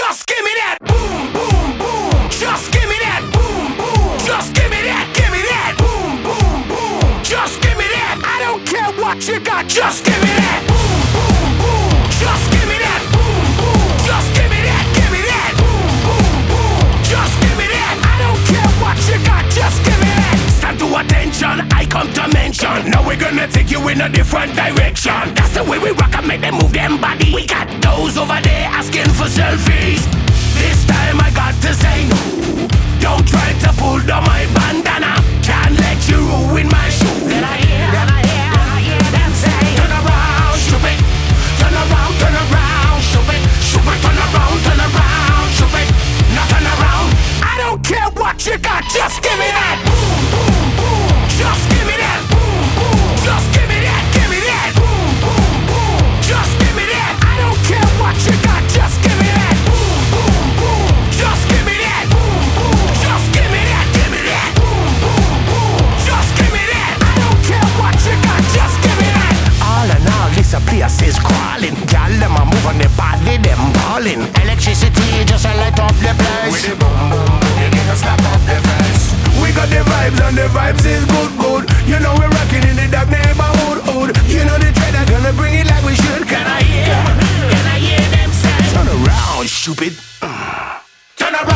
Just give me that. Boom, boom, boom. Just give me that. Boom, boom. Just give me that. Give me that. Boom, boom, boom. Just give me that. I don't care what you got. Just give me that. Boom, boom, boom. Just give me that. Boom, boom. Just give me that. Give me that. Boom, boom, boom. Just give me that. I don't care what you got. Just give me that. Stand to attention. I come to mention. Now we're gonna take you in a different direction. That's the way we rock and make them move them body. We got those over there asking for selfies. This time I got to say no. Don't try to pull down my bandana. Can't let you ruin my shoe. Then I hear them say, turn around, stupid. Turn around, stupid. Stupid, turn around, stupid. Not turn around. I don't care what you got, just give me that. Boom, boom, boom. Just give me that. Boom, boom. Just give me that. Give me that. Boom, boom, boom. Just give me that. I don't care what you got, just give me that. Boom, boom, boom. Just give me that. Boom, boom. Just give me that. Give me that. Boom, boom, boom. Just give me that. I don't care what you got, just give me that. All in all, this a place is crawling. Y'all them a move on the body, them balling. Electricity just a light up the place. With the boom, boom, boom, you need to slap up the face. We got the vibes and the vibes is good, good. You know we're rocking in the dark neighborhood, hood. You know the trend is gonna bring it like we should. Can I hear them say? Turn around, stupid. Turn around.